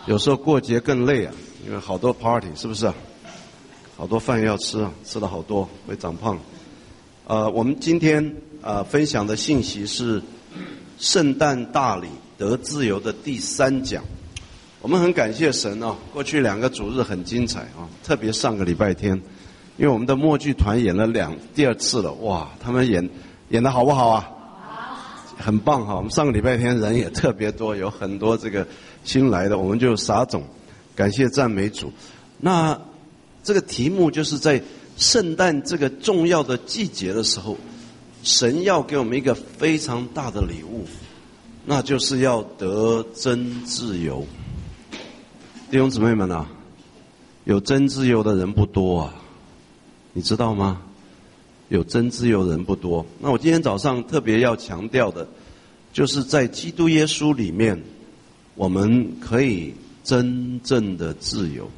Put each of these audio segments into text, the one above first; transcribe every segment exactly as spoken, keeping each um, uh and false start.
有时候过节更累啊，因为好多 party 是不是啊？好多饭要吃啊，吃了好多会长胖。呃，我们今天呃分享的信息是圣诞大礼得自由的第三讲。我们很感谢神哦，过去两个主日很精彩啊，特别上个礼拜天，因为我们的默剧团演了两第二次了，哇，他们演演得好不好啊？很棒哈！我们上个礼拜天人也特别多，有很多这个新来的，我们就撒种，感谢赞美主。那这个题目就是在圣诞这个重要的季节的时候，神要给我们一个非常大的礼物，那就是要得真自由。弟兄姊妹们啊，有真自由的人不多啊，你知道吗？有真自由的人不多。那我今天早上特别要强调的，就是在基督耶稣里面，我们可以真正的自由。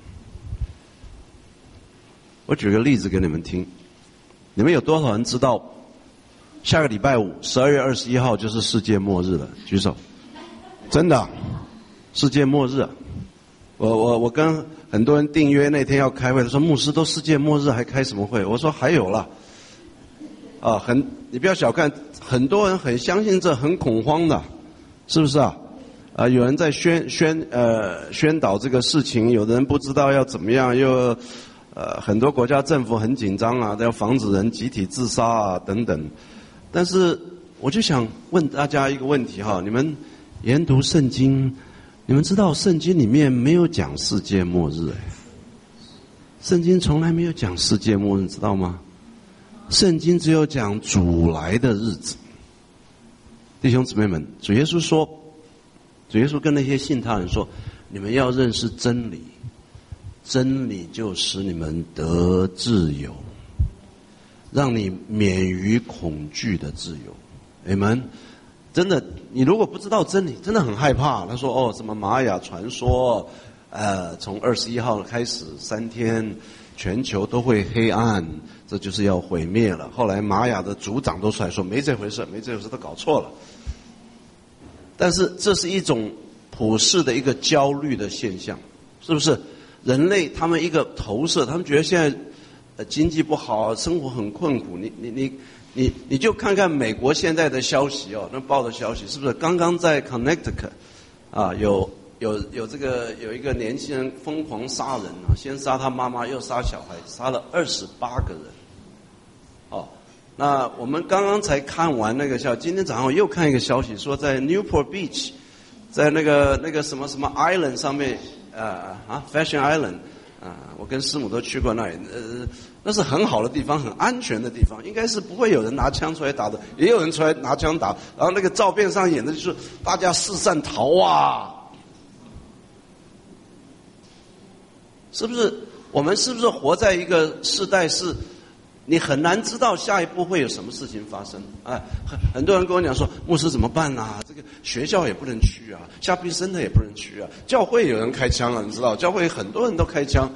我举个例子给你们听，你们有多少人知道下个礼拜五十二月二十一号就是世界末日了？举手。真的，世界末日啊！我我我跟很多人订约那天要开会，他说牧师都世界末日还开什么会？我说还有啦。啊，很，你不要小看，很多人很相信这，很恐慌的，是不是啊？啊，有人在宣宣呃宣导这个事情，有的人不知道要怎么样，又呃很多国家政府很紧张啊，要防止人集体自杀啊等等。但是我就想问大家一个问题哈，你们研读圣经，你们知道圣经里面没有讲世界末日哎，圣经从来没有讲世界末日，知道吗？圣经只有讲主来的日子。弟兄姊妹们，主耶稣说，主耶稣跟那些信他人说，你们要认识真理，真理就使你们得自由，让你免于恐惧的自由。Amen。真的，你如果不知道真理，真的很害怕。他说哦，什么玛雅传说，呃，从二十一号开始三天全球都会黑暗，这就是要毁灭了。后来玛雅的族长都出来说没这回事，没这回事，都搞错了。但是这是一种普世的一个焦虑的现象，是不是？人类他们一个投射，他们觉得现在呃经济不好，生活很困苦。你你你你你就看看美国现在的消息哦，那报的消息是不是？刚刚在 Connecticut 啊有。有有这个有一个年轻人疯狂杀人啊，先杀他妈妈，又杀小孩，杀了二十八个人。哦，那我们刚刚才看完那个消息，今天早上我又看一个消息，说在 Newport Beach， 在那个那个什么什么 Island 上面，呃啊 Fashion Island， 啊，我跟师母都去过那里，呃，那是很好的地方，很安全的地方，应该是不会有人拿枪出来打的，也有人出来拿枪打，然后那个照片上演的就是大家四散逃啊。是不是我们是不是活在一个世代，是你很难知道下一步会有什么事情发生？哎，很很多人跟我讲说，牧师怎么办啊？这个学校也不能去啊，下必生的也不能去啊，教会有人开枪啊，你知道，教会很多人都开枪，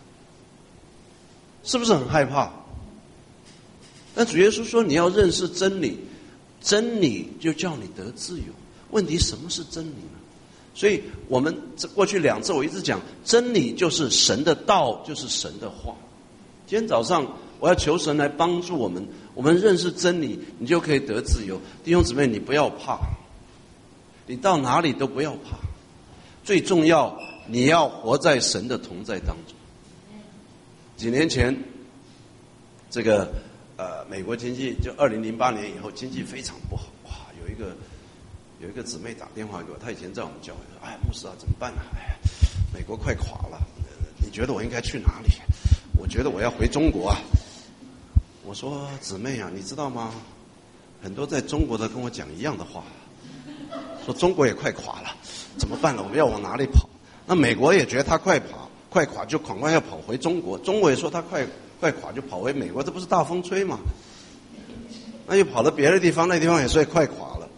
是不是很害怕？但主耶稣说，你要认识真理，真理就叫你得自由。问题什么是真理呢？所以我们这过去两次我一直讲，真理就是神的道，就是神的话。今天早上我要求神来帮助我们，我们认识真理，你就可以得自由。弟兄姊妹，你不要怕，你到哪里都不要怕，最重要你要活在神的同在当中。几年前这个呃美国经济就二零零八年以后经济非常不好，哇，有一个有一个姊妹打电话给我，她以前在我们教会说，哎，牧师啊，怎么办啊？哎，美国快垮了，你觉得我应该去哪里？我觉得我要回中国啊。我说姊妹啊，你知道吗？很多在中国的跟我讲一样的话，说中国也快垮了，怎么办呢？我们要往哪里跑？那美国也觉得它快垮，快垮就赶快要跑回中国，中国也说它快快垮就跑回美国，这不是大风吹吗？那又跑到别的地方，那地方也说快垮了。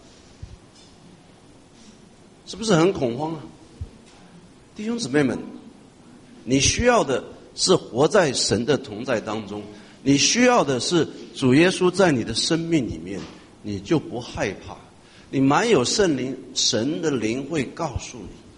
是不是很恐慌啊？弟兄姊妹们，你需要的是活在神的同在当中，你需要的是主耶稣在你的生命里面，你就不害怕。你满有圣灵，神的灵会告诉你，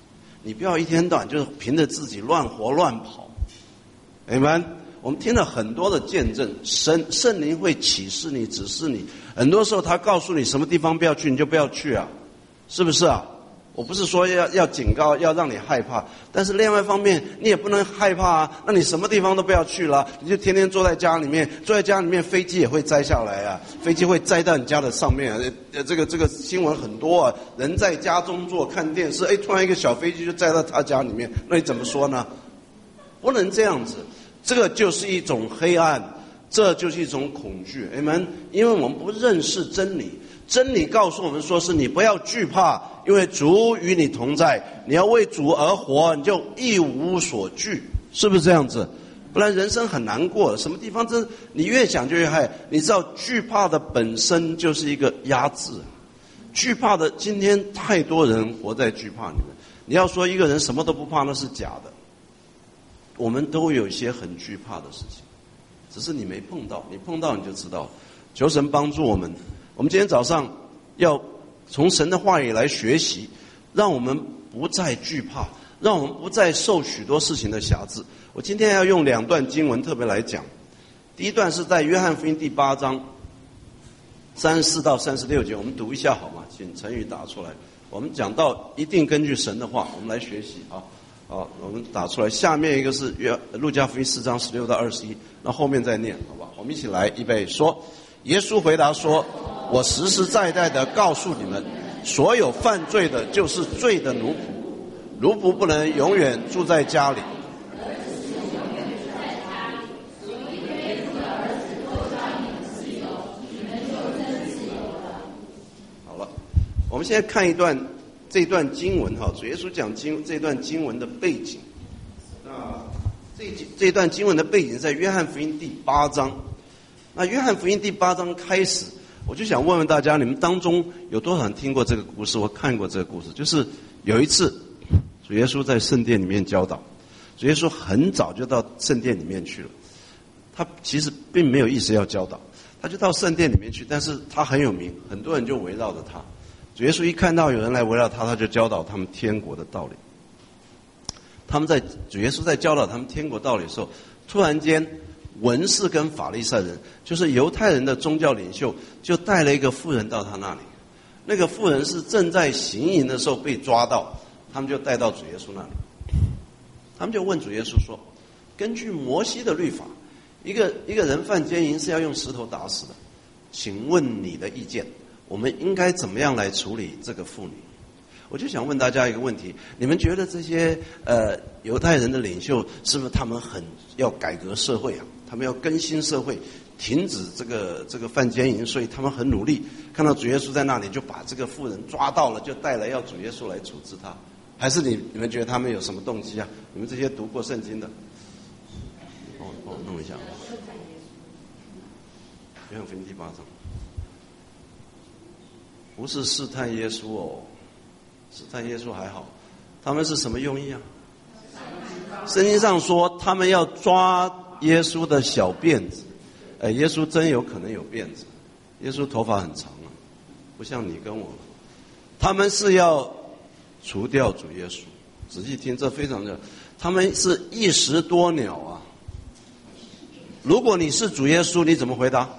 你不要一天到晚就是凭着自己乱活乱跑。你们，我们听了很多的见证，神圣灵会启示你、指示你。很多时候他告诉你什么地方不要去，你就不要去啊，是不是啊？我不是说要要警告，要让你害怕，但是另外一方面，你也不能害怕啊。那你什么地方都不要去了，你就天天坐在家里面，坐在家里面，飞机也会摘下来啊，飞机会摘到你家的上面啊。呃，这个这个新闻很多啊，人在家中坐看电视，哎，突然一个小飞机就摘到他家里面，那你怎么说呢？不能这样子，这个就是一种黑暗，这就是一种恐惧。你们，因为我们不认识真理。真理告诉我们说，是你不要惧怕，因为主与你同在，你要为主而活，你就一无所惧，是不是这样子？不然人生很难过，什么地方真你越想就越害。你知道惧怕的本身就是一个压制，惧怕的今天太多人活在惧怕里面。你要说一个人什么都不怕，那是假的。我们都有一些很惧怕的事情，只是你没碰到，你碰到你就知道。求神帮助我们。我们今天早上要从神的话语来学习，让我们不再惧怕，让我们不再受许多事情的辖制。我今天要用两段经文特别来讲。第一段是在约翰福音第八章三十四到三十六节，我们读一下好吗？请陈宇打出来。我们讲到一定根据神的话，我们来学习啊。好，我们打出来。下面一个是约路加福音四章十六到二十一，那后面再念，好吧？我们一起来，预备说。耶稣回答说，我实实在在的告诉你们，所有犯罪的就是罪的奴仆，奴仆不能永远住在家里。好了，我们现在看一段这段经文哈，主耶稣讲经这段经文的背景。那这这段经文的背景在约翰福音第八章。那约翰福音第八章开始，我就想问问大家，你们当中有多少人听过这个故事或看过这个故事？就是有一次，主耶稣在圣殿里面教导，主耶稣很早就到圣殿里面去了。他其实并没有意思要教导，他就到圣殿里面去，但是他很有名，很多人就围绕着他。主耶稣一看到有人来围绕他，他就教导他们天国的道理。他们在主耶稣在教导他们天国道理的时候，突然间文士跟法利赛人，就是犹太人的宗教领袖，就带了一个妇人到他那里。那个妇人是正在行淫的时候被抓到，他们就带到主耶稣那里。他们就问主耶稣说，根据摩西的律法，一个一个人犯奸淫是要用石头打死的，请问你的意见，我们应该怎么样来处理这个妇女？我就想问大家一个问题，你们觉得这些呃犹太人的领袖是不是他们很要改革社会啊？他们要更新社会，停止这个这个犯奸淫，所以他们很努力。看到主耶稣在那里，就把这个妇人抓到了，就带来要主耶稣来处置他。还是你你们觉得他们有什么动机啊？你们这些读过圣经的，帮我帮我弄一下。约翰福音第八章，不是试探耶稣哦，试探耶稣还好，他们是什么用意啊？圣经上说他们要抓耶稣的小辫子。哎，耶稣真有可能有辫子，耶稣头发很长啊，不像你跟我。他们是要除掉主耶稣。仔细听，这非常的，他们是一石多鸟啊。如果你是主耶稣，你怎么回答？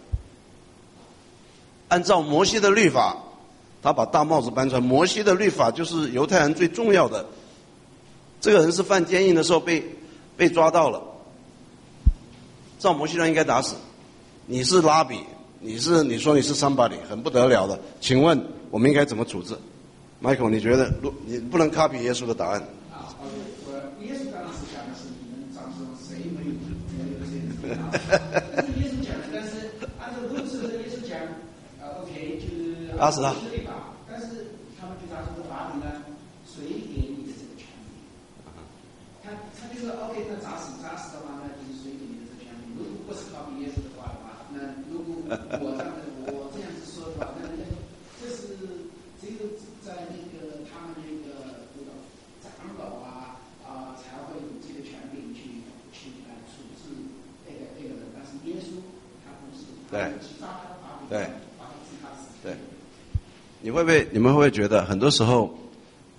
按照摩西的律法，他把大帽子搬出来，摩西的律法就是犹太人最重要的。这个人是犯奸淫的时候被被抓到了，照摩西律应该打死。你是拉比，你是你说你是 somebody， 很不得了的，请问我们应该怎么处置 ？Michael， 你觉得你不能 copy 耶稣的答案？ 啊，我耶稣当时讲的是你们当时谁没有没有这些人啊？这是耶稣讲的，但是按照路子的耶稣讲，呃 ，OK， 就是打死他。 对吧？但是他们就他说法理呢，谁给你的这个权利？他他就说 OK， 那砸死砸死的话，那就是谁给你的这个权利？如果不是靠耶稣的话的话，那如果我这样我这样子说的话，那这是这个在那个他们那个这个长老啊啊才会有这个权利去去来处置这个这个人，但是耶稣他不是， 对，对， 把他自杀死。 对，你会不会你们会不会觉得很多时候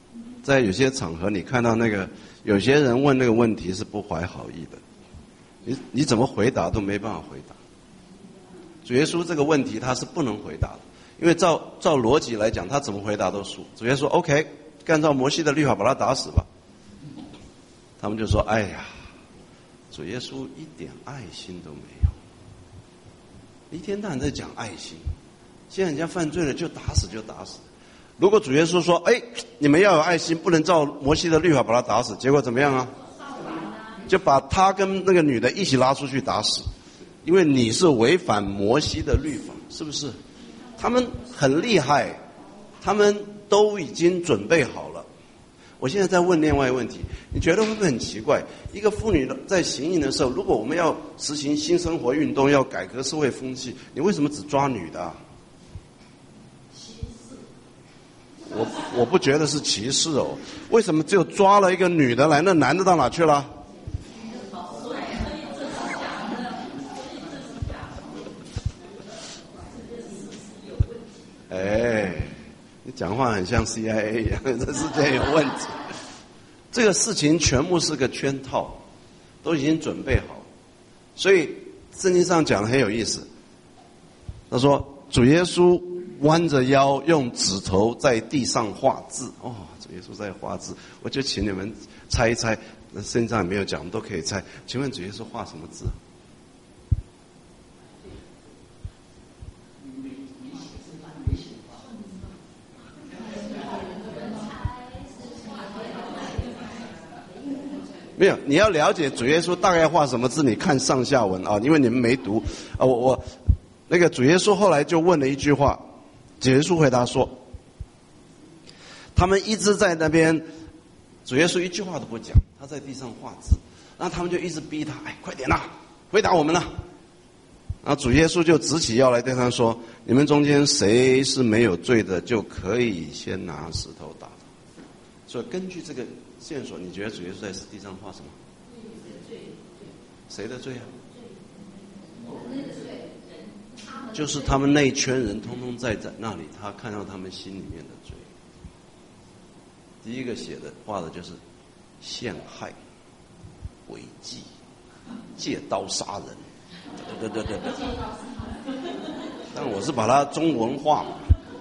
在有些场合，你看到那个有些人问那个问题是不怀好意的，你你怎么回答都没办法回答。主耶稣这个问题他是不能回答的，因为照照逻辑来讲，他怎么回答都输。主耶稣说 OK， 按照摩西的律法把他打死吧。他们就说：哎呀，主耶稣一点爱心都没有，一天到晚在讲爱心，现在人家犯罪了就打死就打死。如果主耶稣说：哎，你们要有爱心，不能照摩西的律法把他打死，结果怎么样啊？就把他跟那个女的一起拉出去打死，因为你是违反摩西的律法，是不是？他们很厉害，他们都已经准备好了。我现在在问另外一个问题，你觉得会不会很奇怪？一个妇女在行淫的时候，如果我们要实行新生活运动，要改革社会风气，你为什么只抓女的啊？我我不觉得是歧视哦，为什么只有抓了一个女的来，那男的到哪去了？哎，你讲话很像 C I A 一样，这世界有问题。这个事情全部是个圈套，都已经准备好。所以圣经上讲的很有意思，他说主耶稣弯着腰用指头在地上画字。哦，主耶稣在画字，我就请你们猜一猜，圣经上也没有讲，我们都可以猜。请问主耶稣画什么字？没有，你要了解主耶稣大概画什么字，你看上下文啊，因为你们没读啊。我我那个主耶稣后来就问了一句话，主耶稣回答说，他们一直在那边，主耶稣一句话都不讲，他在地上画字，然后他们就一直逼他，哎，快点啦，回答我们啦。然后主耶稣就直起腰来对他说，你们中间谁是没有罪的，就可以先拿石头打他。所以根据这个线索，你觉得主耶稣在地上画什么？谁的罪啊？就是他们那一圈人通通在在那里，他看到他们心里面的罪。第一个写的画的就是陷害、违纪、借刀杀人，对对对对对。但我是把它中文化嘛。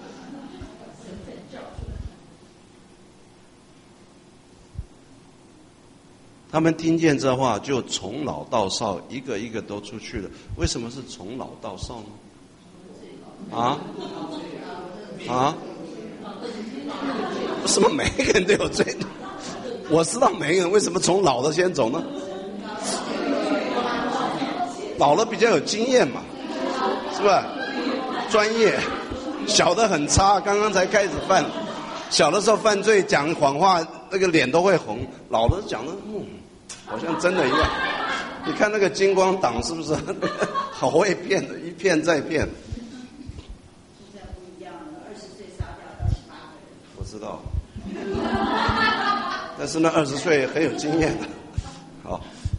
他们听见这话，就从老到少，一个一个都出去了。为什么是从老到少呢？啊啊？为什么每一个人都有罪？我知道每一个人为什么从老的先走呢？老了比较有经验嘛，是吧？专业，小的很差，刚刚才开始犯，小的时候犯罪讲谎话，那个脸都会红。老的讲的，嗯。好像真的一样，你看那个金光党是不是好会骗的，一骗再骗。 现在不一样了，二十岁杀掉二十八个人。 我知道，但是那二十岁很有经验的。好，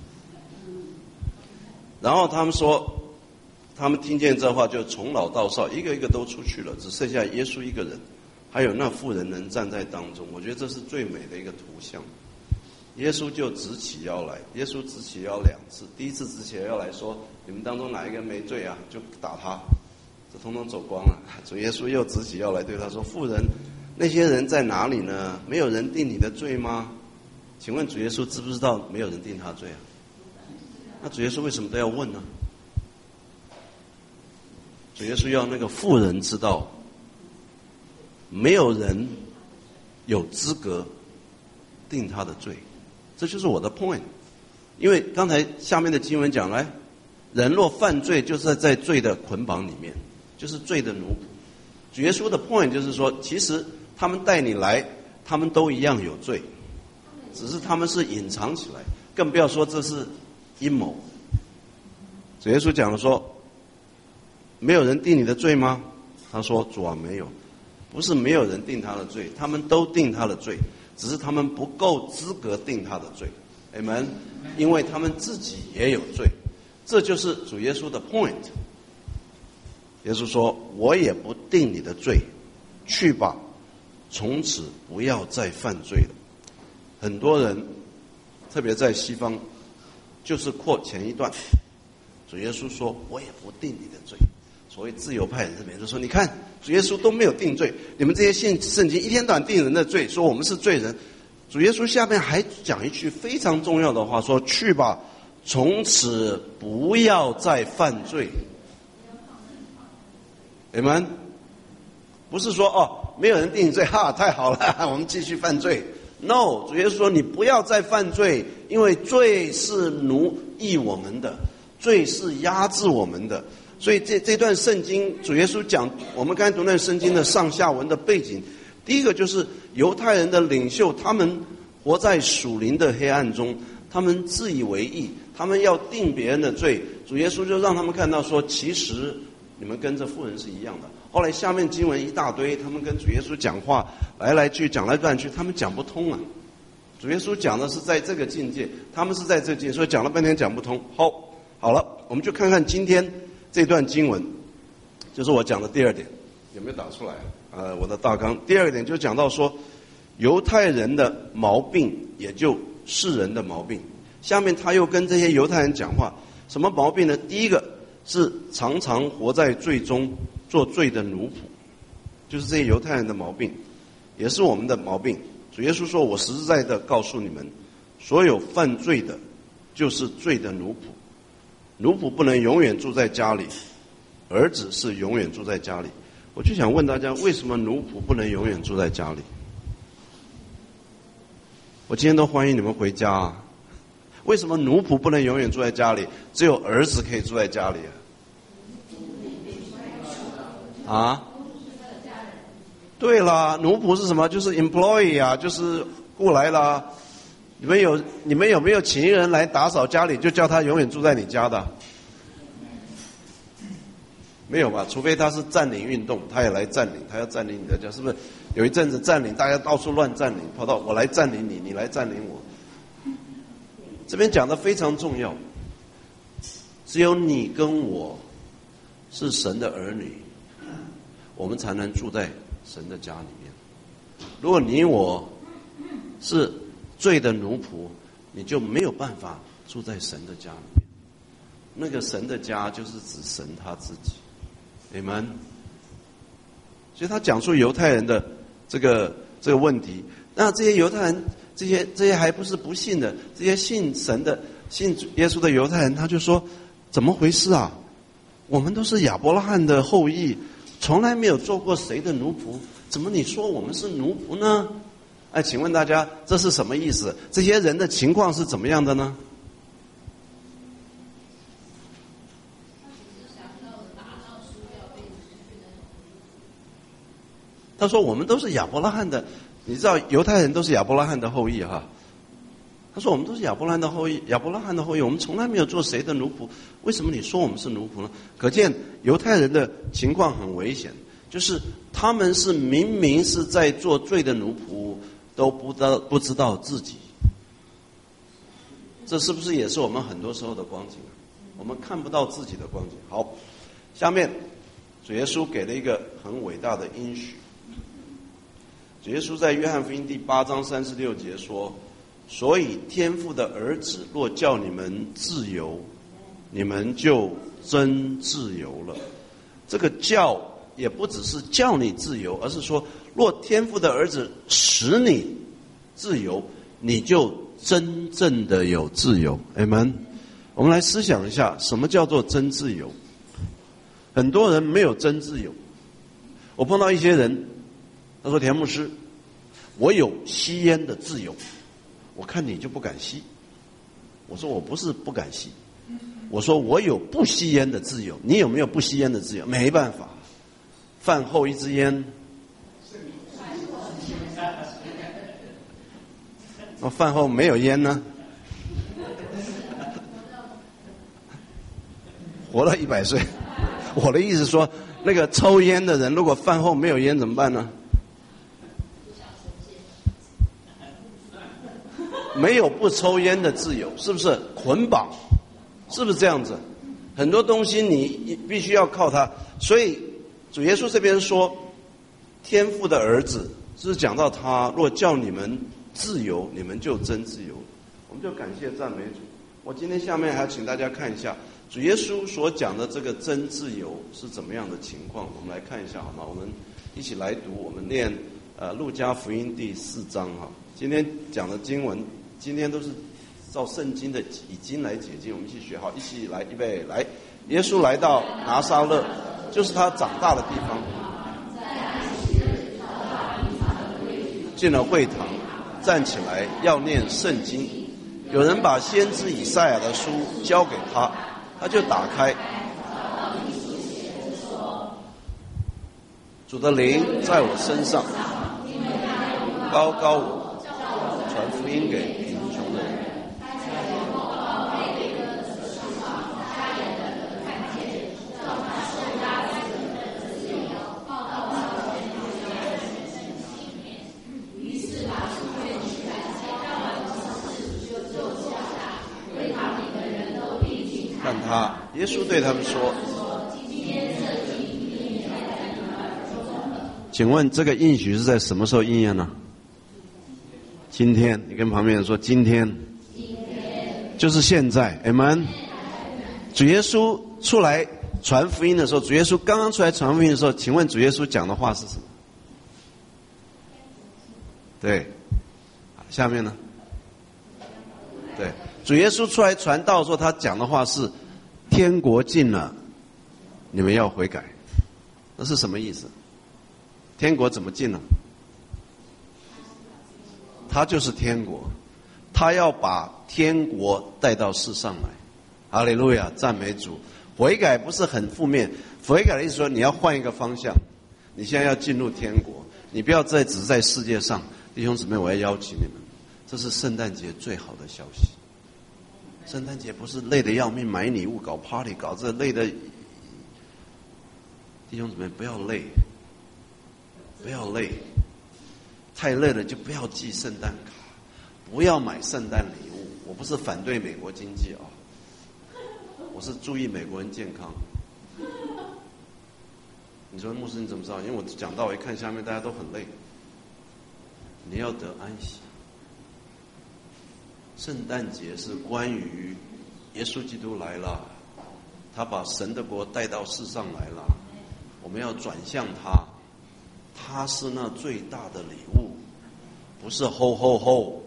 然后他们说，他们听见这话，就从老到少，一个一个都出去了，只剩下耶稣一个人，还有那妇人能站在当中。我觉得这是最美的一个图像。耶稣就直起腰来，耶稣直起腰两次，第一次直起腰来说，你们当中哪一个人没罪啊，就打他，这通通走光了。主耶稣又直起腰来对他说，妇人，那些人在哪里呢？没有人定你的罪吗？请问主耶稣知不知道没有人定他罪啊？那主耶稣为什么都要问呢？主耶稣要那个妇人知道，没有人有资格定他的罪。这就是我的 point， 因为刚才下面的经文讲来，人若犯罪，就是在罪的捆绑里面，就是罪的奴仆。主耶稣的 point 就是说，其实他们带你来，他们都一样有罪，只是他们是隐藏起来，更不要说这是阴谋。主耶稣讲了说，没有人定你的罪吗？他说，主啊，没有，不是没有人定他的罪，他们都定他的罪。只是他们不够资格定他的罪 ，Amen， 因为他们自己也有罪，这就是主耶稣的 point。耶稣说：“我也不定你的罪，去吧，从此不要再犯罪了。” 很多人，特别在西方，就是扩前一段，主耶稣说：“我也不定你的罪。”所谓自由派人这边就说：“你看，主耶稣都没有定罪，你们这些信圣经一天到晚定人的罪，说我们是罪人。”主耶稣下面还讲一句非常重要的话，说：“去吧，从此不要再犯罪。” Amen。不是说哦，没有人定罪，哈，太好了，我们继续犯罪。No， 主耶稣说你不要再犯罪，因为罪是奴役我们的，罪是压制我们的。所以这这段圣经，主耶稣讲，我们刚才读那圣经的上下文的背景，第一个就是犹太人的领袖，他们活在属灵的黑暗中，他们自以为义，他们要定别人的罪。主耶稣就让他们看到说，其实你们跟这妇人是一样的。后来下面经文一大堆，他们跟主耶稣讲话，来来去讲来讲去，他们讲不通啊。主耶稣讲的是在这个境界，他们是在这个境界，所以讲了半天讲不通。好，好了，我们就看看今天这段经文，就是我讲的第二点，有没有打出来？呃，我的大纲第二个点就讲到说，犹太人的毛病，也就世人的毛病。下面他又跟这些犹太人讲话，什么毛病呢？第一个是常常活在罪中，做罪的奴仆，就是这些犹太人的毛病，也是我们的毛病。主耶稣说：“我实实在在的告诉你们，所有犯罪的，就是罪的奴仆。奴仆不能永远住在家里，儿子是永远住在家里。”我就想问大家，为什么奴仆不能永远住在家里？我今天都欢迎你们回家啊！为什么奴仆不能永远住在家里，只有儿子可以住在家里啊？啊？对啦，奴仆是什么？就是 employee 啊，就是雇来啦。你们有你们有没有请一个人来打扫家里，就叫他永远住在你家的？没有吧？除非他是占领运动，他也来占领，他要占领你的家，是不是？有一阵子占领，大家到处乱占领，跑到我来占领你，你来占领我。这边讲的非常重要，只有你跟我是神的儿女，我们才能住在神的家里面。如果你我是罪的奴仆，你就没有办法住在神的家里面。那个神的家就是指神他自己。Amen。所以他讲述犹太人的这个这个问题，那这些犹太人，这些这些还不是不信的，这些信神的、信耶稣的犹太人，他就说：怎么回事啊？我们都是亚伯拉罕的后裔，从来没有做过谁的奴仆，怎么你说我们是奴仆呢？哎，请问大家这是什么意思？这些人的情况是怎么样的呢？他说我们都是亚伯拉罕的，你知道犹太人都是亚伯拉罕的后裔哈。他说我们都是亚伯拉罕的后裔，亚伯拉罕的后裔，我们从来没有做谁的奴仆，为什么你说我们是奴仆呢？可见犹太人的情况很危险，就是他们是明明是在做罪的奴仆，都不知道不知道自己。这是不是也是我们很多时候的光景？我们看不到自己的光景。好，下面主耶稣给了一个很伟大的应许。主耶稣在约翰福音第八章三十六节说：所以天父的儿子若叫你们自由，你们就真自由了。这个叫也不只是叫你自由，而是说若天父的儿子使你自由，你就真正的有自由。 Amen。 我们来思想一下，什么叫做真自由？很多人没有真自由。我碰到一些人，他说：田牧师，我有吸烟的自由，我看你就不敢吸。我说我不是不敢吸，我说我有不吸烟的自由。你有没有不吸烟的自由？没办法，饭后一支烟，那饭后没有烟呢？活到一百岁。我的意思说，那个抽烟的人，如果饭后没有烟怎么办呢？没有不抽烟的自由，是不是捆绑？是不是这样子？很多东西你必须要靠它。所以主耶稣这边说，天父的儿子，是讲到他若叫你们自由，你们就真自由。我们就感谢赞美主。我今天下面还要请大家看一下主耶稣所讲的这个真自由是怎么样的情况。我们来看一下好吗？我们一起来读，我们念呃路加福音第四章哈。今天讲的经文，今天都是照圣经的以经来解经，我们一起学好，一起来，预备来。耶稣来到拿撒勒，就是他长大的地方，进了会堂，站起来要念圣经。有人把先知以赛亚的书交给他，他就打开。主的灵在我身上，高高我，传福音给贫穷的人。看他，耶稣对他们说：“请问这个应许是在什么时候应验呢？今天，你跟旁边人说，今天，就是现在 ，Amen。主耶稣出来传福音的时候，主耶稣刚刚出来传福音的时候，请问主耶稣讲的话是什么？对，下面呢？对。”主耶稣出来传道的时候，他讲的话是：天国近了，你们要悔改。那是什么意思？天国怎么近了？他就是天国，他要把天国带到世上来。哈利路亚，赞美主。悔改不是很负面，悔改的意思说你要换一个方向，你现在要进入天国，你不要再只是在世界上。弟兄姊妹，我要邀请你们，这是圣诞节最好的消息。圣诞节不是累得要命，买礼物、搞 party、搞这累的。弟兄姊妹，不要累，不要累，太累了就不要寄圣诞卡，不要买圣诞礼物。我不是反对美国经济啊，我是注意美国人健康。你说牧师你怎么知道？因为我讲到我一看下面大家都很累。你要得安息。圣诞节是关于耶稣基督来了，他把神的国带到世上来了，我们要转向他，他是那最大的礼物，不是吼吼吼，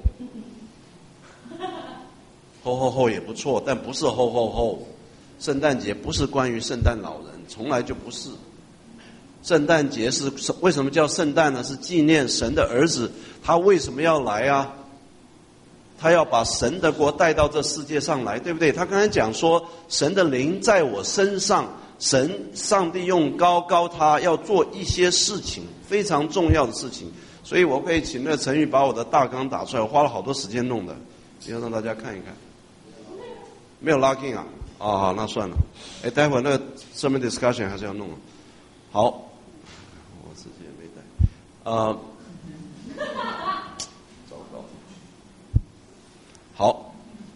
吼吼吼也不错，但不是吼吼吼。圣诞节不是关于圣诞老人，从来就不是。圣诞节是为什么叫圣诞呢？是纪念神的儿子，他为什么要来啊？他要把神的国带到这世界上来，对不对？他刚才讲说，神的灵在我身上，神上帝用高高他要做一些事情，非常重要的事情。所以我可以请那个陈宇把我的大纲打出来，我花了好多时间弄的，要让大家看一看。没有 locking 啊？啊，好，那算了。哎，待会儿那个上面 discussion 还是要弄的。好，我自己也没带。呃。好，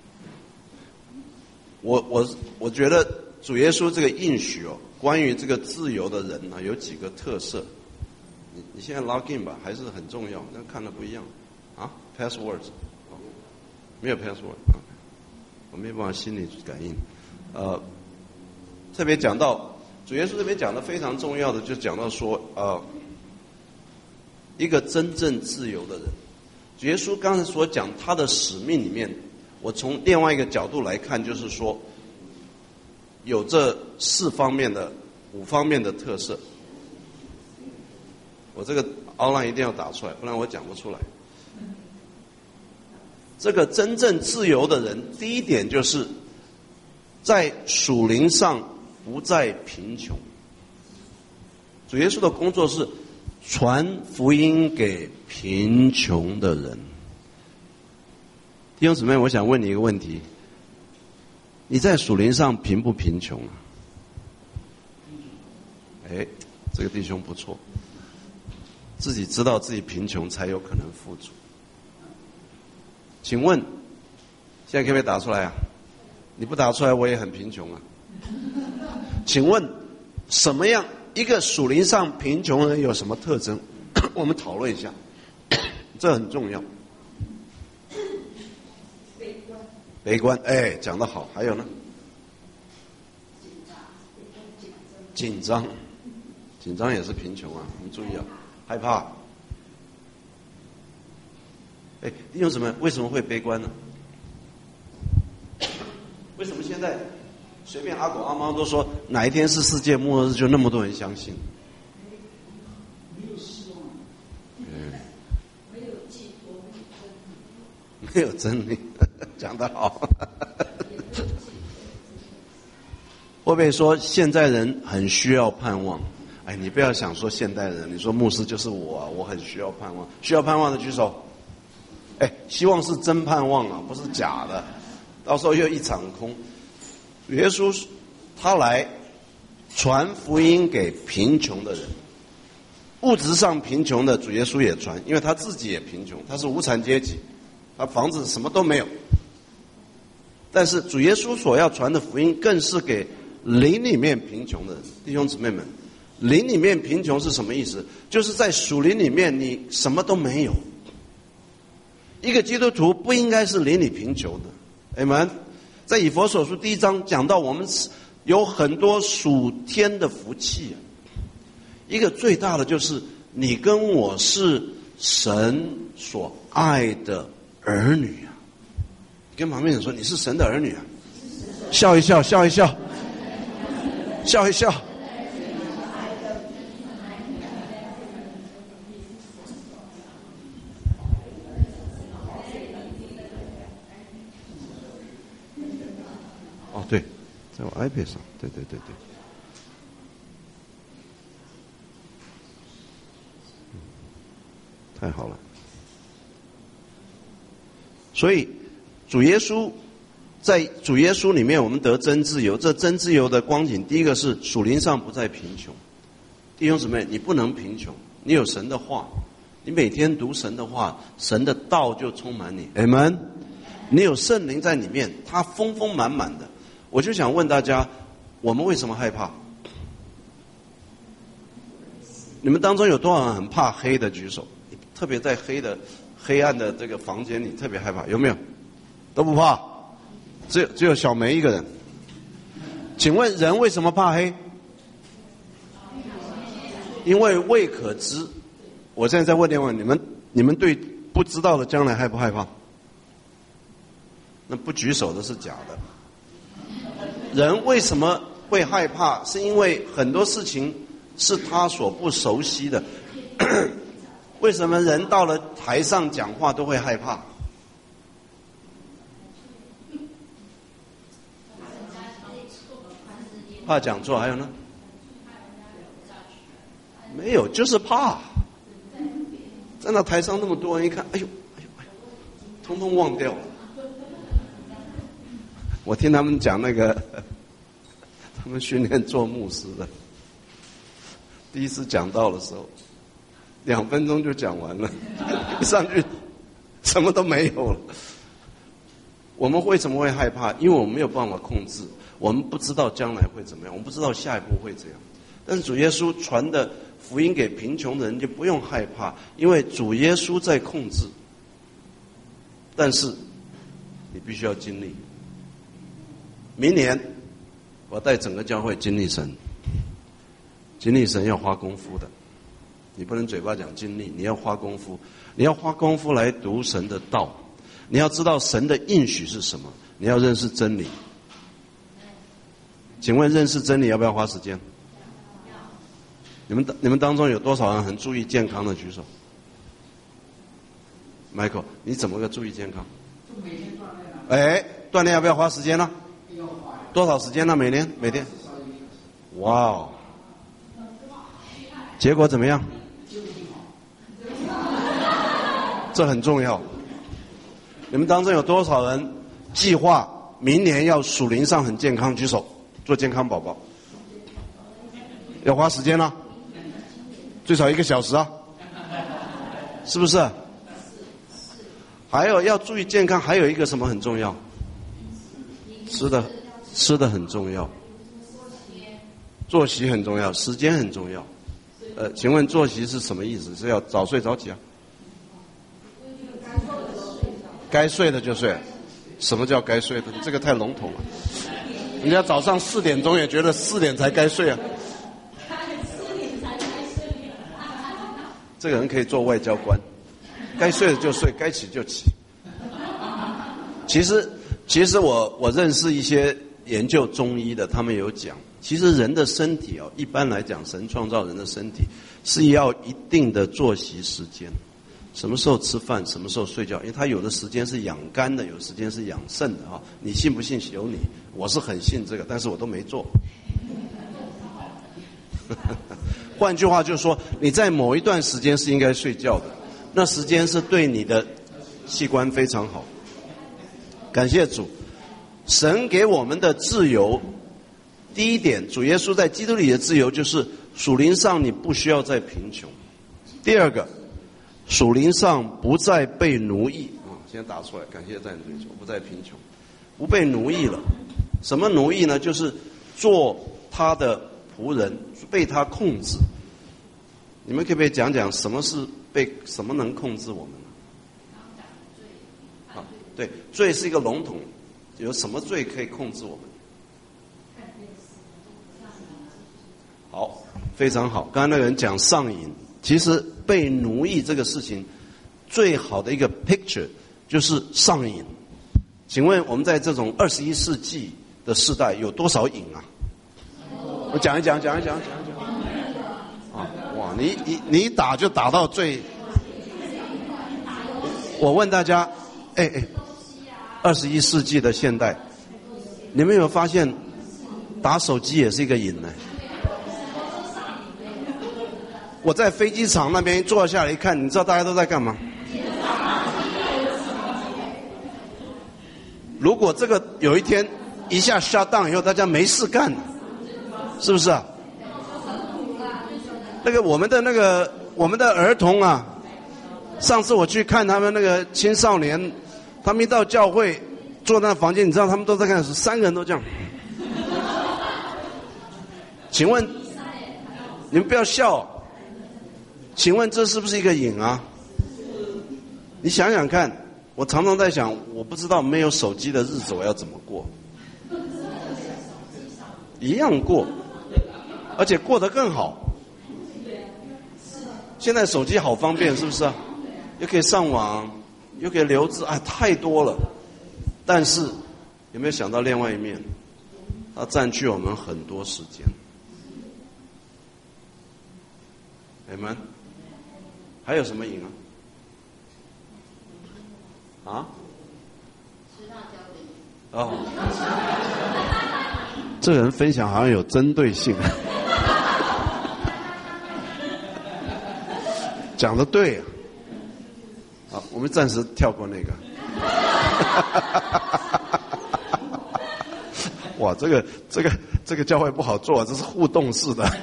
我我我觉得主耶稣这个应许哦，关于这个自由的人呢，有几个特色。你你现在 log in 吧，还是很重要，那看的不一样啊 ，passwords， 哦，没有 password， 我没办法心理感应。呃，特别讲到主耶稣这边讲的非常重要的，就讲到说，呃，一个真正自由的人。主耶稣刚才所讲他的使命里面，我从另外一个角度来看，就是说有这四方面的、五方面的特色。我这个 outline 一定要打出来，不然我讲不出来。这个真正自由的人，第一点就是在属灵上不再贫穷。主耶稣的工作是传福音给贫穷的人。弟兄姊妹，我想问你一个问题：你在属灵上贫不贫穷啊？哎，这个弟兄不错，自己知道自己贫穷，才有可能富足。请问，现在可不可以打出来啊？你不打出来，我也很贫穷啊。请问，什么样一个属灵上贫穷人有什么特征？我们讨论一下，这很重要。 悲观，哎，讲得好。还有呢？紧张，紧张也是贫穷啊，你注意啊，害怕。哎，弟兄姊妹，为什么会悲观呢？为什么现在随便阿狗阿猫都说哪一天是世界末日，就那么多人相信？ 没有希望， 嗯， 没有寄托， 没有真理，讲得好。会不会说现在人很需要盼望？哎，你不要想说现代人，你说牧师就是我啊，我很需要盼望。需要盼望的举手。哎，希望是真盼望啊，不是假的，到时候又一场空。耶稣他来传福音给贫穷的人，物质上贫穷的主耶稣也传，因为他自己也贫穷，他是无产阶级，他房子什么都没有。但是主耶稣所要传的福音更是给灵里面贫穷的人。弟兄姊妹们，灵里面贫穷是什么意思？就是在属灵里面你什么都没有。一个基督徒不应该是灵里贫穷的。Amen。在以弗所书第一章讲到，我们有很多属天的福气啊。一个最大的就是你跟我是神所爱的儿女啊。跟旁边人说你是神的儿女啊，笑一笑，笑一笑，笑一笑。哦，对，在我 iPad 上，对对对对。太好了。所以主耶稣在主耶稣里面我们得真自由，这真自由的光景，第一个是属灵上不再贫穷。弟兄姊妹，你不能贫穷，你有神的话，你每天读神的话，神的道就充满你。Amen。你有圣灵在里面，它丰丰满满的。我就想问大家，我们为什么害怕？你们当中有多少人很怕黑的举手？特别在黑的黑暗的这个房间里特别害怕，有没有？都不怕，只有只有小梅一个人。请问人为什么怕黑？因为未可知。我现在在问另外你们，你们对不知道的将来害不害怕？那不举手的是假的。人为什么会害怕？是因为很多事情是他所不熟悉的。为什么人到了台上讲话都会害怕？怕讲错，还有呢？没有，就是怕。在那台上那么多人，一看，哎呦，哎呦，哎呦，通通忘掉了。我听他们讲那个，他们训练做牧师的，第一次讲道的时候，两分钟就讲完了，一上去什么都没有了。我们为什么会害怕？因为我们没有办法控制，我们不知道将来会怎么样，我们不知道下一步会怎样。但是主耶稣传的福音给贫穷的人就不用害怕，因为主耶稣在控制。但是你必须要经历。明年我带整个教会经历神，经历神要花功夫的。你不能嘴巴讲经历，你要花功夫，你要花功夫来读神的道，你要知道神的应许是什么，你要认识真理。请问认识真理要不要花时间？你们你们当中有多少人很注意健康的举手 ？Michael， 你怎么个注意健康？ 就每天锻炼啊。 哎，锻炼要不要花时间呢？ 要花。多多少时间呢？每年每天？ 至少一个小时。 哇哦！结果怎么样？这很重要。你们当中有多少人计划明年要属灵上很健康？举手，做健康宝宝。要花时间啊，最少一个小时啊，是不是？还有要注意健康，还有一个什么很重要？吃的，吃的很重要。作息很重要，时间很重要。呃，请问作息是什么意思？是要早睡早起啊？该睡的就睡， 什么叫该睡的？这个太笼统了。人家早上四点钟也觉得四点才该睡啊。这个人可以做外交官，该睡的就睡，该起就起。其实，其实我我认识一些研究中医的，他们有讲，其实人的身体哦，一般来讲，神创造人的身体是要一定的作息时间，什么时候吃饭，什么时候睡觉，因为他有的时间是养肝的，有时间是养肾的啊。你信不信由你，我是很信这个，但是我都没做。换句话就是说，你在某一段时间是应该睡觉的，那时间是对你的器官非常好。感谢主，神给我们的自由，第一点，主耶稣在基督里的自由就是属灵上你不需要再贫穷。第二个，属灵上不再被奴役啊，先打出来，感谢赞主，不再贫穷，不被奴役了。什么奴役呢？就是做他的仆人，被他控制。你们可不可以讲讲什么是被什么能控制我们呢？啊，对，罪是一个笼统，有什么罪可以控制我们？好，非常好。刚才那个人讲上瘾，其实被奴役这个事情，最好的一个 picture 就是上瘾。请问我们在这种二十一世纪的世代有多少瘾啊？我讲一讲，讲一讲，讲一讲。啊，哇，你你你一打就打到最。我问大家，哎哎，二十一世纪的现代，你们有没有发现打手机也是一个瘾呢？我在飞机场那边坐下来一看，你知道大家都在干嘛？如果这个有一天一下 shut down 以后，大家没事干，是不是啊？那个我们的那个我们的儿童啊，上次我去看他们那个青少年，他们一到教会坐那房间，你知道他们都在干什么？三个人都这样。请问你们不要笑，请问这是不是一个瘾啊？你想想看，我常常在想，我不知道没有手机的日子我要怎么过，一样过，而且过得更好。现在手机好方便，是不是啊？又可以上网，又可以留字，啊，太多了。但是有没有想到另外一面？它占据我们很多时间。你们还有什么瘾啊？啊？哦，这个人分享好像有针对性。讲得对啊！好，我们暂时跳过那个。哇，这个这个这个教会不好做，这是互动式的。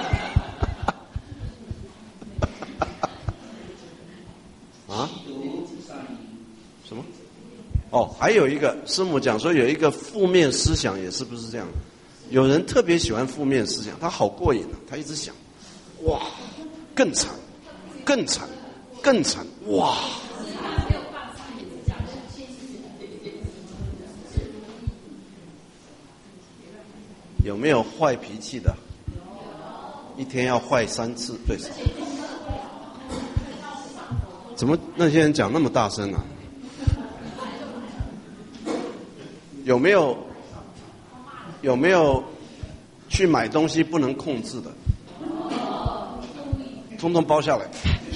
啊？什么？哦，还有一个师母讲说有一个负面思想，也是不是这样？有人特别喜欢负面思想，他好过瘾啊，他一直想，哇，更惨。更惨，更惨，哇！有没有坏脾气的？一天要坏三次最少。怎么那些人讲那么大声啊？有没有有没有去买东西不能控制的？通通包下来。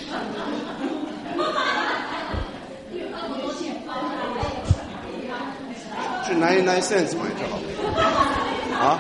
去ninety nine cents买就好了。啊？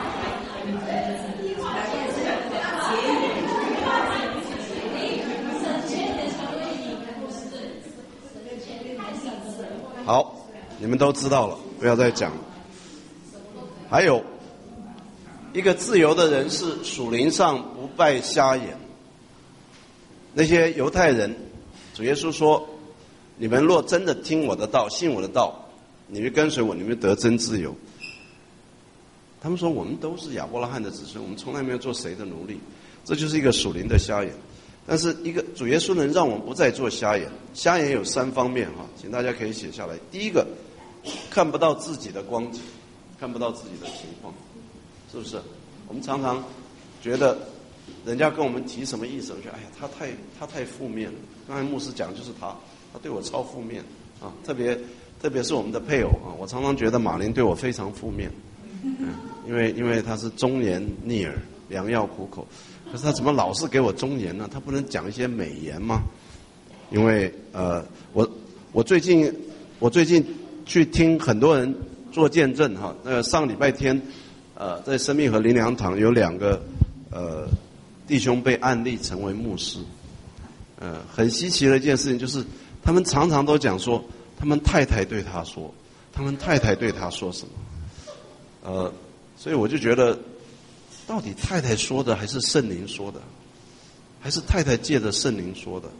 好，你们都知道了，不要再讲了。还有一个自由的人是属灵上不拜瞎眼。那些犹太人，主耶稣说，你们若真的听我的道，信我的道，你们跟随我，你们得真自由。他们说我们都是亚伯拉罕的子孙，我们从来没有做谁的奴隶，这就是一个属灵的瞎眼。但是一个主耶稣能让我们不再做瞎眼，瞎眼有三方面哈，请大家可以写下来。第一个， 看不到自己的光景，看不到自己的情况，是不是？我们常常觉得人家跟我们提什么意思，我觉得哎呀，他太他太负面了。刚才牧师讲的就是他，他对我超负面啊，特别特别是我们的配偶啊，我常常觉得马林对我非常负面，嗯，因为因为他是忠言逆耳，良药苦口，可是他怎么老是给我忠言呢？他不能讲一些美言吗？因为呃，我我最近我最近去听很多人做见证哈，那个上礼拜天，呃，在生命和灵粮堂有两个呃弟兄被按立成为牧师，呃，很稀奇的一件事情就是，他们常常都讲说，他们太太对他说，他们太太对他说什么，呃，所以我就觉得，到底太太说的还是圣灵说的，还是太太借着圣灵说的？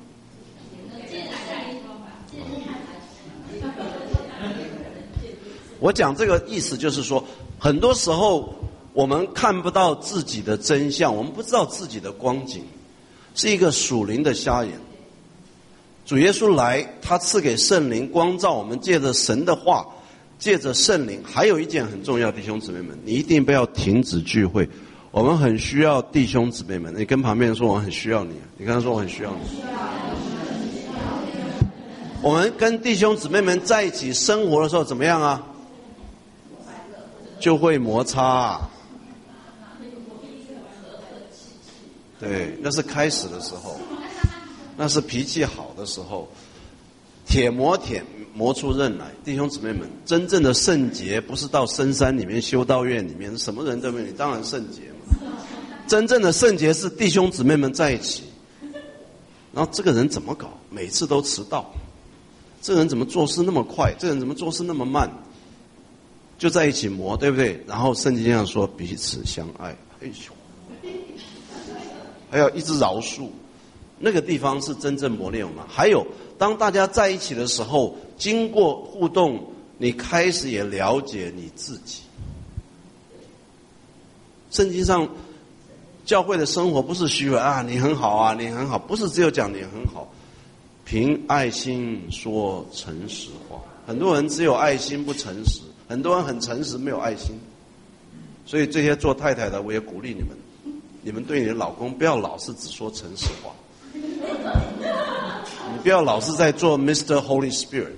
我讲这个意思就是说，很多时候我们看不到自己的真相，我们不知道自己的光景，是一个属灵的瞎眼。主耶稣来，他赐给圣灵光照我们，借着神的话，借着圣灵。还有一件很重要，弟兄姊妹们，你一定不要停止聚会。我们很需要弟兄姊妹们，你跟旁边人说我很需要你，你跟他说我很需要你。我们跟弟兄姊妹们在一起生活的时候怎么样啊？就会摩擦啊，对，那是开始的时候，那是脾气好的时候，铁磨铁磨出刃来。弟兄姊妹们，真正的圣洁不是到深山里面修道院里面，什么人都没有，你当然圣洁嘛。真正的圣洁是弟兄姊妹们在一起，然后这个人怎么搞，每次都迟到，这个人怎么做事那么快，这个人怎么做事那么慢，就在一起磨，对不对？然后圣经上说彼此相爱，哎呦，还要一直饶恕，那个地方是真正磨练我们。还有，当大家在一起的时候，经过互动，你开始也了解你自己。圣经上教会的生活不是虚伪啊，你很好啊，你很好，不是只有讲你很好，凭爱心说诚实话。很多人只有爱心不诚实，很多人很诚实没有爱心。所以这些做太太的，我也鼓励你们，你们对你的老公不要老是只说诚实话，你不要老是在做 Mister Holy Spirit，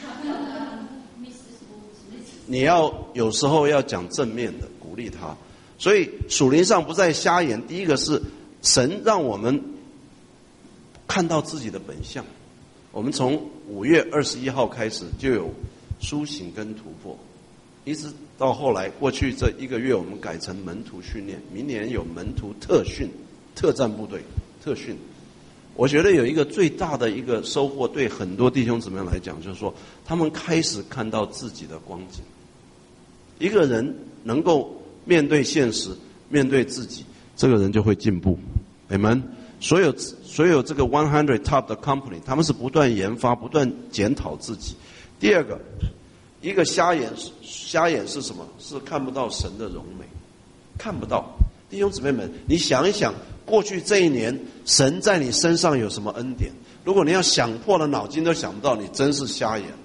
你要有时候要讲正面的，鼓励他。所以属灵上不再瞎眼，第一个是神让我们看到自己的本相。我们从五月二十一号开始就有苏醒跟突破，一直到后来过去这一个月，我们改成门徒训练，明年有门徒特训、特战部队特训。我觉得有一个最大的一个收获，对很多弟兄姊妹来讲，就是说他们开始看到自己的光景。一个人能够面对现实，面对自己，这个人就会进步。Amen。所有所有这个one hundred top 的 company， 他们是不断研发、不断检讨自己。第二个，一个瞎眼，瞎眼是什么？是看不到神的荣美，看不到。弟兄姊妹们，你想一想，过去这一年，神在你身上有什么恩典？如果你要想破了脑筋都想不到，你真是瞎眼，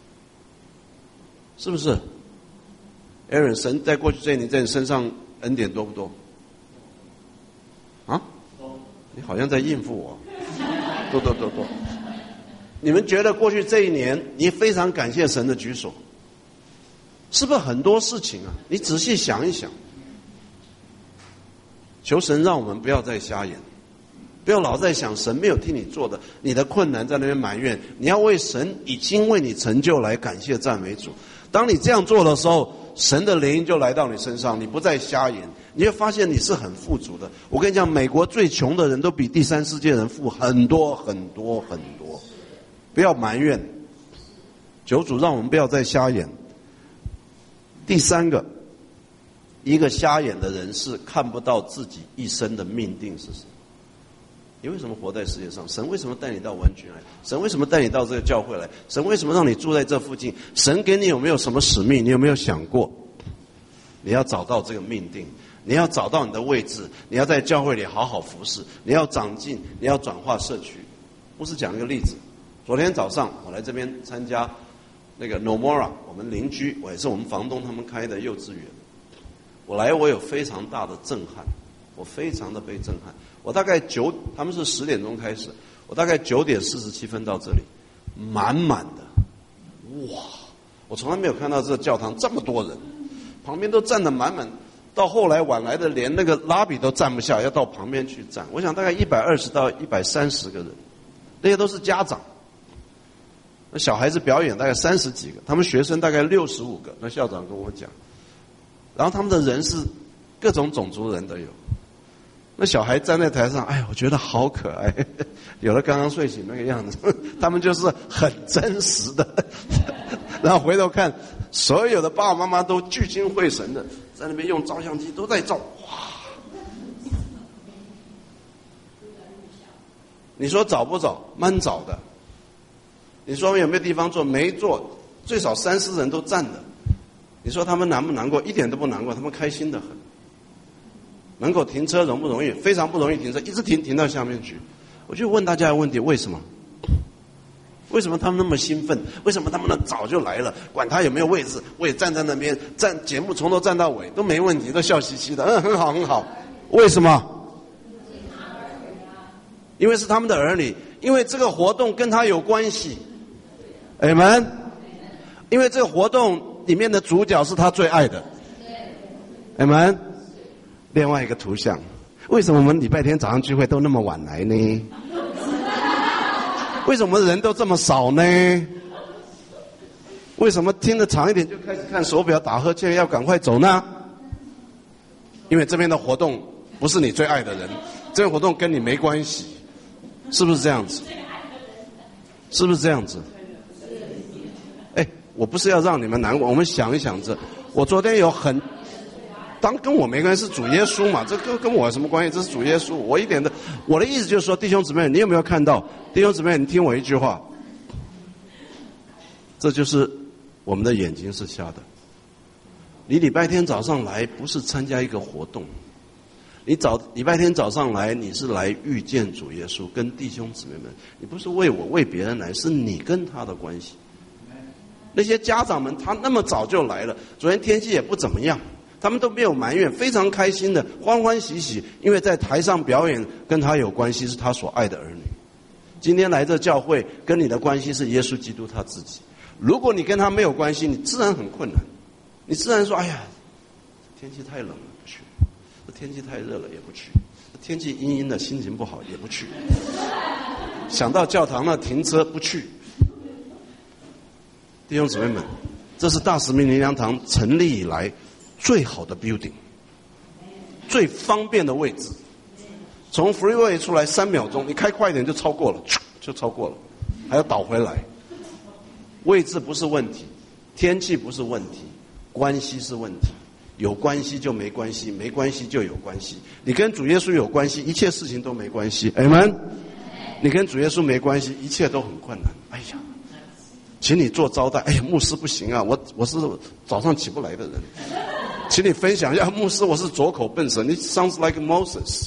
是不是 ？Aaron， 神在过去这一年在你身上恩典多不多？啊？你好像在应付我，多多多多。你们觉得过去这一年，你非常感谢神的举手，是不是很多事情啊？你仔细想一想，求神让我们不要再瞎眼，不要老在想神没有替你做的，你的困难在那边埋怨，你要为神已经为你成就来感谢赞美主。当你这样做的时候，神的灵就来到你身上，你不再瞎眼，你会发现你是很富足的。我跟你讲，美国最穷的人都比第三世界人富很多很多很多。不要埋怨，求主让我们不要再瞎眼。第三个，一个瞎眼的人是看不到自己一生的命定是什么。你为什么活在世界上？神为什么带你到湾区来？神为什么带你到这个教会来？神为什么让你住在这附近？神给你有没有什么使命？你有没有想过？你要找到这个命定，你要找到你的位置，你要在教会里好好服侍，你要长进，你要转化社区。牧师讲一个例子，昨天早上我来这边参加那个 Nomura， 我们邻居，我也是我们房东他们开的幼稚园。我来，我有非常大的震撼，我非常的被震撼。我大概九，他们是十点钟开始，我大概九点四十七分到这里，满满的，哇！我从来没有看到这个教堂这么多人，旁边都站得满满。到后来晚来的连那个拉比都站不下，要到旁边去站。我想大概一百二十到一百三十个人，那些都是家长。那小孩子表演大概三十几个，他们学生大概六十五个。那校长跟我讲，然后他们的人是各种种族人都有。那小孩站在台上，哎，我觉得好可爱，有的刚刚睡醒那个样子，他们就是很真实的。然后回头看，所有的爸爸妈妈都聚精会神的在那边用照相机都在照，哇！你说找不找？蛮找的。你说有没有地方坐？没坐，最少三四人都站着。你说他们难不难过？一点都不难过，他们开心得很。能够停车容不容易？非常不容易停车，一直停停到下面去。我就问大家一个问题：为什么？为什么他们那么兴奋？为什么他们那早就来了？管他有没有位置，我也站在那边，站节目从头站到尾都没问题，都笑嘻嘻的，嗯，很好很好。为什么？因为是他们的儿女，因为这个活动跟他有关系。Amen。因为这个活动里面的主角是他最爱的。Amen。另外一个图像，为什么我们礼拜天早上聚会都那么晚来呢？为什么人都这么少呢？为什么听得长一点就开始看手表打呵欠要赶快走呢？因为这边的活动不是你最爱的人，这边活动跟你没关系，是不是这样子？是不是这样子？哎，我不是要让你们难过，我们想一想这，我昨天有很，当跟我没关系，是主耶稣嘛，这跟跟我有什么关系？这是主耶稣，我一点的，我的意思就是说，弟兄姊妹，你有没有看到？弟兄姊妹，你听我一句话，这就是我们的眼睛是瞎的。你礼拜天早上来不是参加一个活动，你早礼拜天早上来，你是来遇见主耶稣，跟弟兄姊妹们，你不是为我为别人来，是你跟他的关系。那些家长们，他那么早就来了，昨天天气也不怎么样。他们都没有埋怨，非常开心的欢欢喜喜，因为在台上表演跟他有关系，是他所爱的儿女。今天来这教会跟你的关系是耶稣基督他自己。如果你跟他没有关系，你自然很困难，你自然说，哎呀，天气太冷了不去，天气太热了也不去，天气阴阴的心情不好也不去，想到教堂那停车不去。弟兄姊妹们，这是大使命灵粮堂成立以来最好的 building， 最方便的位置，从 freeway 出来三秒钟，你开快一点就超过了，就超过了，还要倒回来。位置不是问题，天气不是问题，关系是问题。有关系就没关系，没关系就有关系。你跟主耶稣有关系，一切事情都没关系。Amen。你跟主耶稣没关系，一切都很困难。哎呀，请你做招待。哎呀，牧师不行啊，我我是早上起不来的人。请你分享一下，牧师，我是左口笨舌。你 sounds like Moses。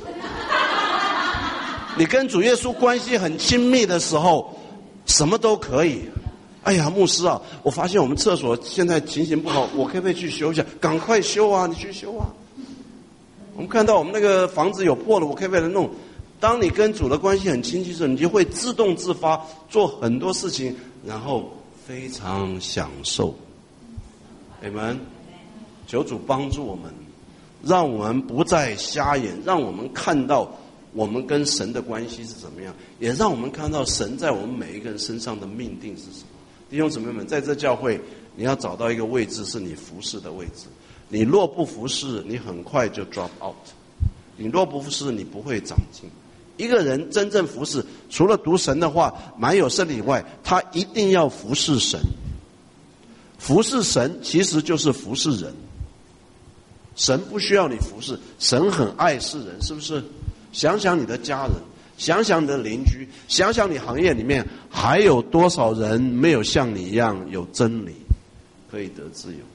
你跟主耶稣关系很亲密的时候，什么都可以。哎呀，牧师啊，我发现我们厕所现在情形不好，我可不可以去修一下？赶快修啊，你去修啊。我们看到我们那个房子有破了，我可不可以来弄？当你跟主的关系很亲近的时候，你就会自动自发做很多事情，然后非常享受。你们求主帮助我们，让我们不再瞎眼，让我们看到我们跟神的关系是怎么样，也让我们看到神在我们每一个人身上的命定是什么。弟兄姊妹们，在这教会，你要找到一个位置是你服侍的位置。你若不服侍，你很快就 drop out。你若不服侍，你不会长进。一个人真正服侍，除了读神的话，满有圣灵以外，他一定要服侍神。服侍神其实就是服侍人。神不需要你服侍，神很爱世人，是不是？想想你的家人，想想你的邻居，想想你行业里面还有多少人没有像你一样有真理，可以得自由。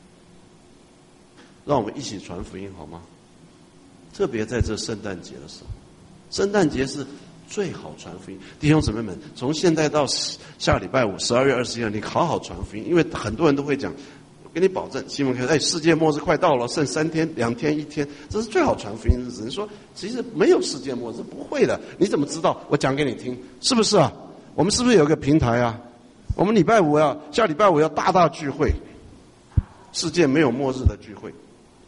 让我们一起传福音好吗？特别在这圣诞节的时候，圣诞节是最好传福音。弟兄姊妹们，从现在到下礼拜五十二月二十一号，你好好传福音，因为很多人都会讲，我跟你保证，新闻看，哎，世界末日快到了，剩三天、两天、一天，这是最好传福音的日子。你说，其实没有世界末日，不会的，你怎么知道？我讲给你听，是不是啊？我们是不是有个平台啊？我们礼拜五要下礼拜五要大大聚会，世界没有末日的聚会。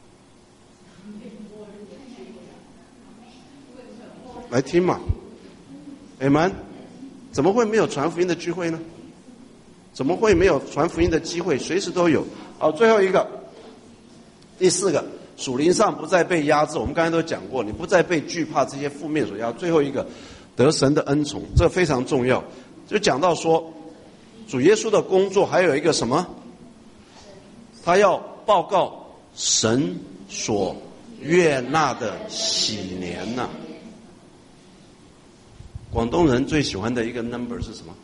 来听嘛，哎们，怎么会没有传福音的聚会呢？怎么会没有传福音的机会？随时都有。好，最后一个，第四个，属灵上不再被压制。我们刚才都讲过，你不再被惧怕这些负面所压。最后一个，得神的恩宠，这非常重要。就讲到说，主耶稣的工作还有一个什么？他要报告神所悦纳的喜年呐、啊。广东人最喜欢的一个 number 是什么？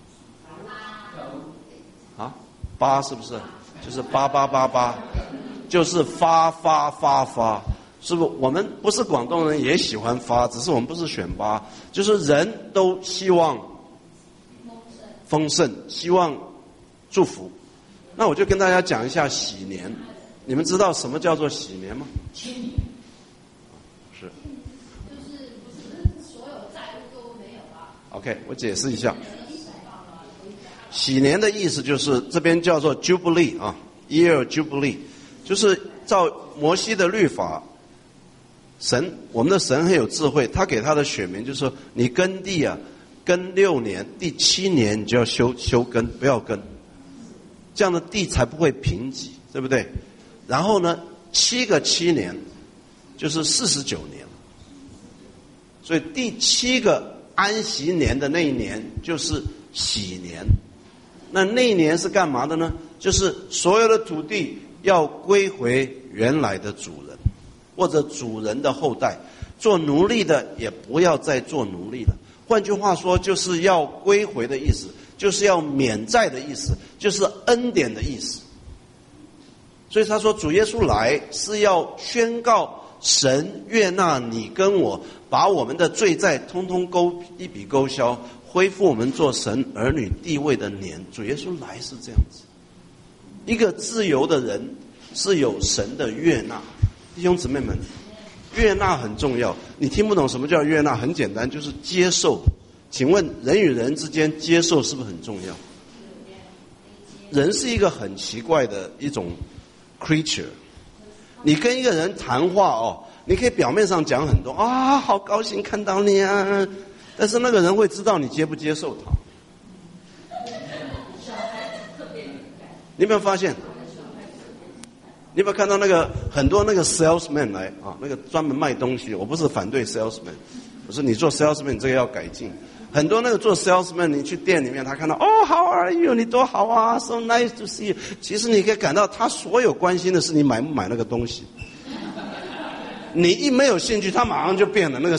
啊，八是不是？就是八八八八，就是发发发发，是不是？我们不是广东人也喜欢发，只是我们不是选八，就是人都希望丰盛，希望祝福。那我就跟大家讲一下喜年，你们知道什么叫做喜年吗？ 千年。 是。OK， 我解释一下。喜年的意思就是这边叫做 Jubilee 啊 ，Year Jubilee， 就是照摩西的律法，神我们的神很有智慧，他给他的选民就是说，你耕地啊，耕六年，第七年你就要休休耕，不要耕，这样的地才不会贫瘠，对不对？然后呢，七个七年就是四十九年，所以第七个安息年的那一年就是喜年。那那一年是干嘛的呢？就是所有的土地要归回原来的主人，或者主人的后代，做奴隶的也不要再做奴隶了。换句话说，就是要归回的意思，就是要免债的意思，就是恩典的意思。所以他说，主耶稣来是要宣告神悦纳你跟我，把我们的罪债通通勾一笔勾销，恢复我们做神儿女地位的年。主耶稣来是这样子，一个自由的人是有神的悦纳。弟兄姊妹们，悦纳很重要。你听不懂什么叫悦纳？很简单，就是接受。请问人与人之间接受是不是很重要？人是一个很奇怪的一种 creature。你跟一个人谈话哦，你可以表面上讲很多啊，好高兴看到你啊，但是那个人会知道你接不接受他。你有没有发现？你有没有看到那个很多那个 salesman 来啊？那个专门卖东西，我不是反对 salesman， 我说你做 salesman 这个要改进。很多那个做 salesman， 你去店里面，他看到哦 ，How are you？ 你多好啊 ，So nice to see you。其实你可以感到他所有关心的是你买不买那个东西。你一没有兴趣，他马上就变了。那个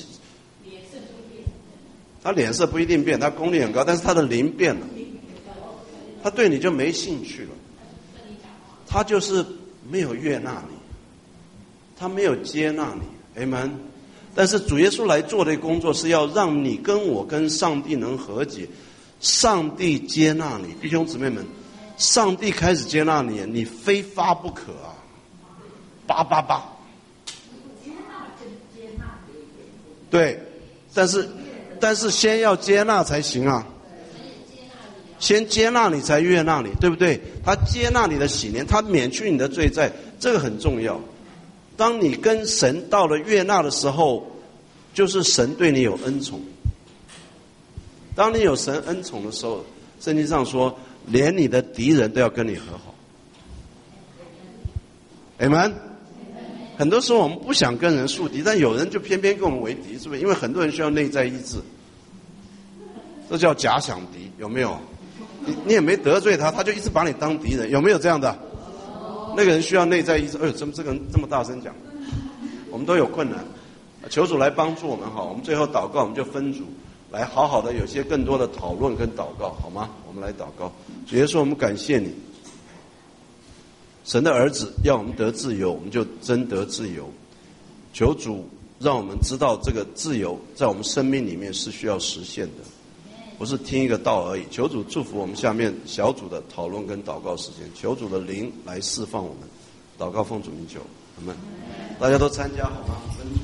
他脸色不一定变，他功力很高，但是他的灵变了，他对你就没兴趣了。他就是没有悦纳你，他没有接纳你 ，Amen。但是主耶稣来做的工作是要让你跟我跟上帝能和解，上帝接纳你，弟兄姊妹们，上帝开始接纳你，你非发不可啊！八八八，对，但是但是先要接纳才行啊，先接纳你才悦纳你，对不对？他接纳你的喜年，他免去你的罪债，这个很重要。当你跟神到了悦纳的时候，就是神对你有恩宠。当你有神恩宠的时候，圣经上说，连你的敌人都要跟你和好。Amen。很多时候我们不想跟人树敌，但有人就偏偏跟我们为敌，是不是？因为很多人需要内在医治，这叫假想敌，有没有？你你也没得罪他，他就一直把你当敌人，有没有这样的？那个人需要内在医治。哎呦，怎么这个人这么大声讲？我们都有困难，求主来帮助我们。好，我们最后祷告，我们就分组来好好的有些更多的讨论跟祷告，好吗？我们来祷告。主耶稣，我们感谢你，神的儿子要我们得自由，我们就真得自由。求主让我们知道这个自由在我们生命里面是需要实现的，不是听一个道而已。求主祝福我们下面小组的讨论跟祷告时间，求主的灵来释放我们。祷告奉主名求，阿们。大家都参加好吗？